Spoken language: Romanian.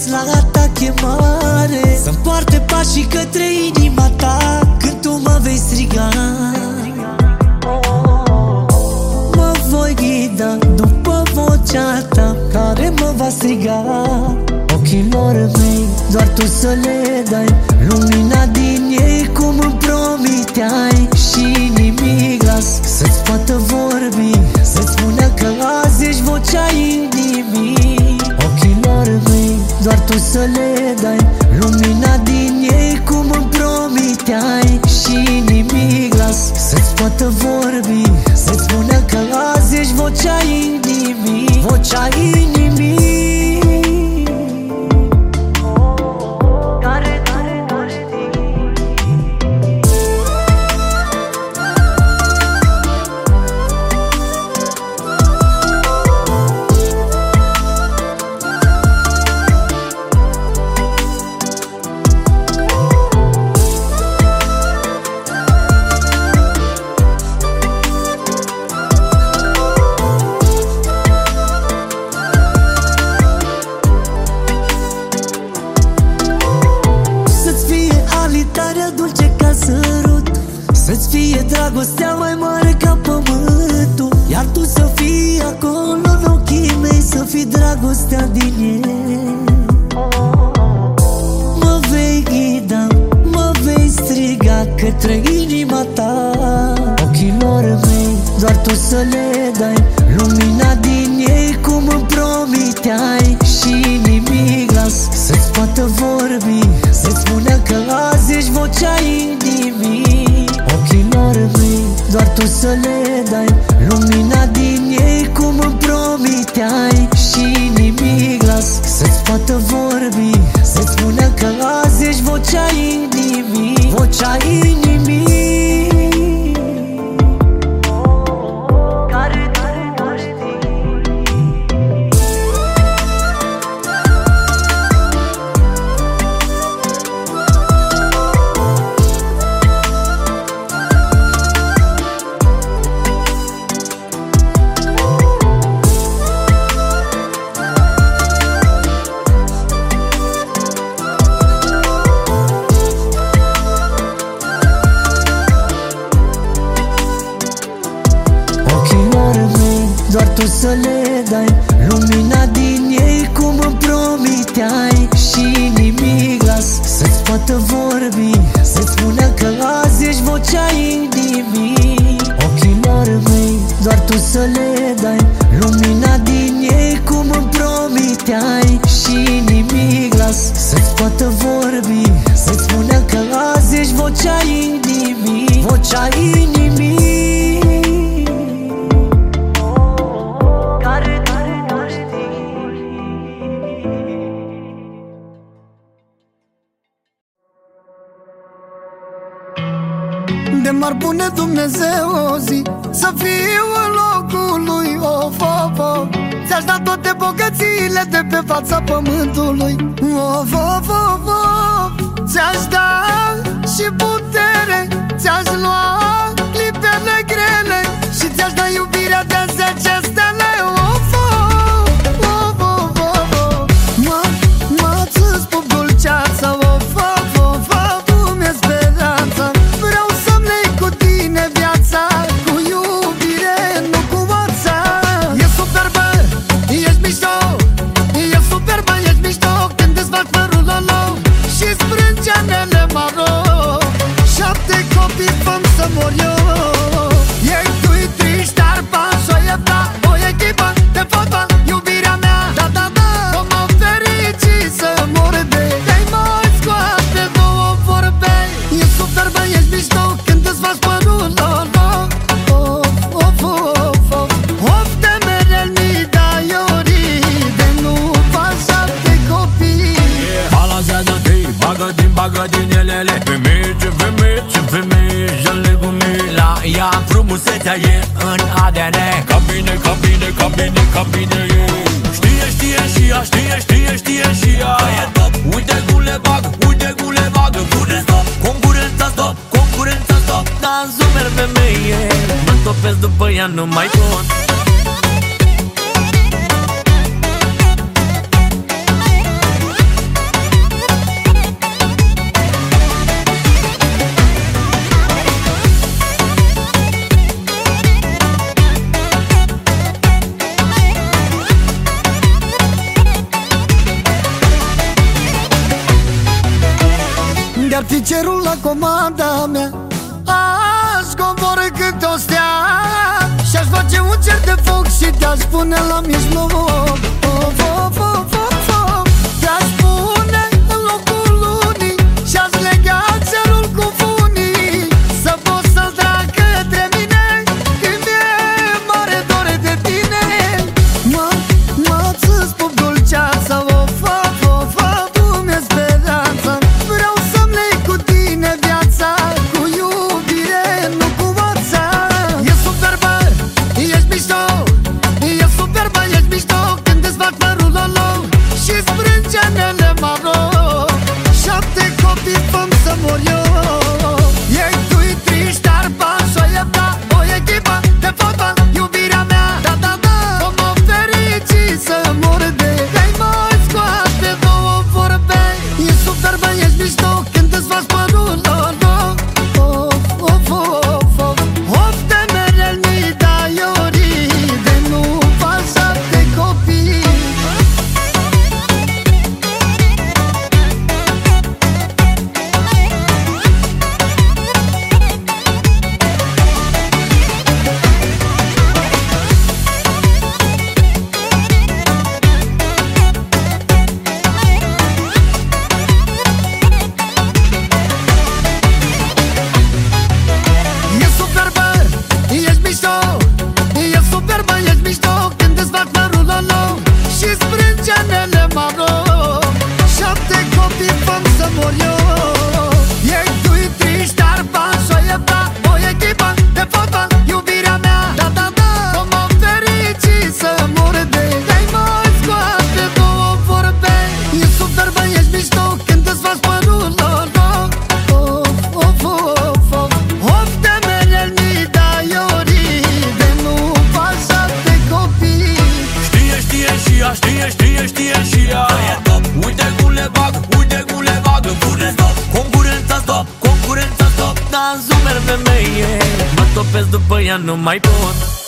la ta chemare, să-mi poarte pașii către inima ta când tu mă vei striga. Mă voi ghida după vocea ta care mă va striga. Ochilor mei, doar tu să le dai lumina din ei cum îmi promiteai. Și nimic las să-ți poată vorbi, să-ți spună că azi ești vocea inimii. Ochilor mei, doar tu să le dai lumina din ei cum îmi promiteai. Și nimic las să-ți poată vorbi, să-ți spună că azi ești vocea inimii. Vocea inimii. Să-ți fie dragostea mai mare ca pământul, iar tu să fii acolo în ochii mei, să fii dragostea din ei. Mă vei ghida, mă vei striga către inima ta. Ochilor mei, doar tu să le dai lumina din ei cum îmi promiteai. Și nimic las să-ți poată vorbi, să-ți spună că azi ești vocea inimii. Ochilor mei, doar tu să le dai lumina din ei cum îmi promiteai. Și nimic las să-ți poată vorbi, să-ți spună că azi ești vocea inimii. Vocea inimii. Doar tu să le dai lumina din ei cum îmi promiteai. Și nimic las să-ți poată vorbi, să-ți spună că azi ești vocea inimii. Ochilor mei, doar tu să le dai lumina din ei cum îmi promiteai. Și nimic las să-ți poată vorbi, să-ți spună că azi ești vocea inimii. Vocea inimii. De m-ar pune Dumnezeu o zi să fiu în locul lui, of, of, of. Ți-aș da toate bogățiile de pe fața pământului, of, of, of, of. Ți-aș da și putere, ți-aș lua clipele grele și ți-aș da iubirea de 10 stele, of, of, of, of, of. Mă-ți pup dulceața, of, of, of, of. Tu mi-e speranța, vreau să-mi lei cu tine viața, cu iubire, nu cu oața. E superbă, ești mișto, e superbă, ești mișto, când îți fac părul lolo și sprânceanele maro. 7 copii făm să mor eu. Ei tu-i triști, dar pași o iepta, o echipă de fotbal, iubirea mea, da, da, da. O mă ferici să mor de ei, mai scoate două vorbe. E superbă, ești mișto, când îți faci părul lolo. Of, of, of, of. Of de merel mi dai ori, de nu faci 7 copii. Balancează-te, bagă din elele. Femei, ce femei, ce femei, jale cu mila. Ia frumusețea e în ADN. Cabine, cabine, cabine, cabine e. Știe și ea, știe și ea. E top, uite cum le bagă, pune stop. Concurența stop, dar în zumer femeie. Mă topesc după ea, nu mai pot. fi cerul la comanda mea. Aș coboră câte o stea și-aș face un cer de foc și te-aș pune la mijloc. Te-aș pune în locul lunii și-aș lega cerul cu funii, să poți să-l trag către mine când e mare dor de tine. Ți-ți pup dulceața, tu-mi-e speranța. Vreau să-mi lei cu tine viața, cu iubire, nu cu moța. E superbă, ești mișto, e superbă, ești mișto când îți fac părul lolo și-ți sprâncenele maro. 7 copii făm să mor eu. Ei tu-i triști, dar bani și-o iepta o echipă de fotbal, iubirea mea. Da, da, da, o mă ferici să mor de vei, mă scoate două vorbe. E superbă, ești mișto când îți faci părul lolo. Of de merel mi dai ori de nu fac 7 copii. E superbă, ești mișto, e superbă, ești mișto când îți fac părul lolo și sprâncenele maro. 7 copii făm să mor eu. Ei tu-i triști, dar bani și-o iepta o echipă de fotbal, iubirea mea. Da, da, da, o mă ferici să mor de vei, mă scoate două vorbe. E superbă, ești mișto când îți faci părul lolo. Of de merel mi dai ori de nu fac 7 copii. Știe și ea, știe și ea. E top, uite cum le bag, uite cum le bag. Pune stop, concurența stop. Dar în zumer femeie, mă topesc după ea, nu mai pot.